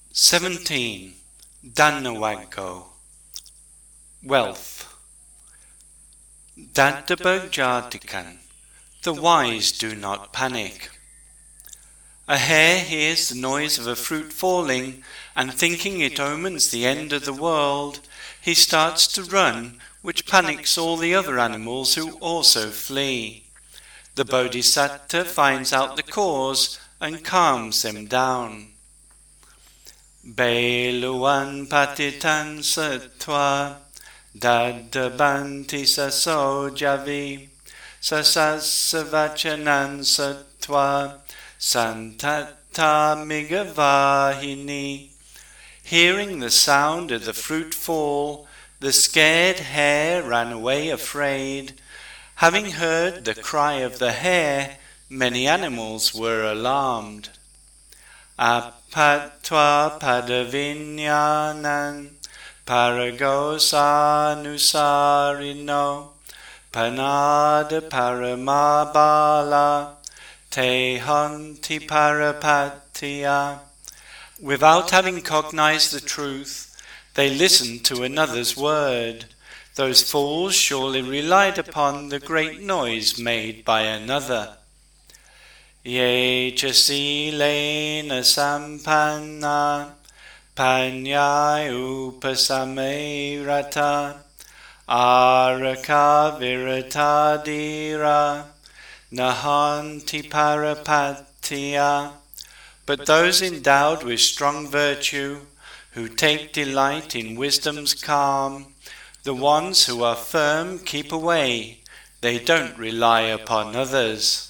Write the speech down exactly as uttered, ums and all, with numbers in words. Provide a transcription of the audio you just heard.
seventeen. Dhanawaggo. Wealth. Dadabajadikan. The wise do not panic. A hare hears the noise of a fruit falling, and thinking it omens the end of the world, he starts to run, which panics all the other animals who also flee. The Bodhisattva finds out the cause and calms them down. Beluan patitan satwa dadabanti sasojavi sasasavachanan satwa santata migavahini. Hearing the sound of the fruit fall, the scared hare ran away afraid. Having heard the cry of the hare, many animals were alarmed. Apatva padavinyanan paragosanusarino panada paramabala te hanti parapatya. Without having cognized the truth, they listened to another's word. Those fools surely relied upon the great noise made by another. Ye chasilena sampanna panyai upasamerata araka viratadira nahanti parapatya. But those endowed with strong virtue, who take delight in wisdom's calm, the ones who are firm keep away, they don't rely upon others.